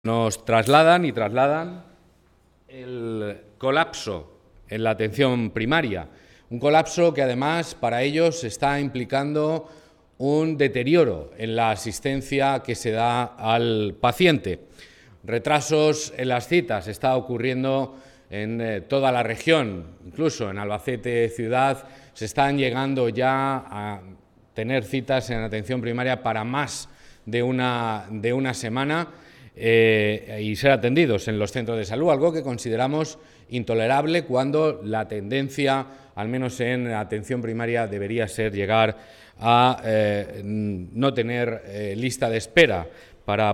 Nos trasladan el colapso en la atención primaria, un colapso que además para ellos está implicando un deterioro en la asistencia que se da al paciente. Retrasos en las citas está ocurriendo en toda la región, incluso en Albacete ciudad se están llegando ya a tener citas en atención primaria para más de una semana. Y ser atendidos en los centros de salud, algo que consideramos intolerable cuando la tendencia, al menos en atención primaria, debería ser llegar a no tener lista de espera para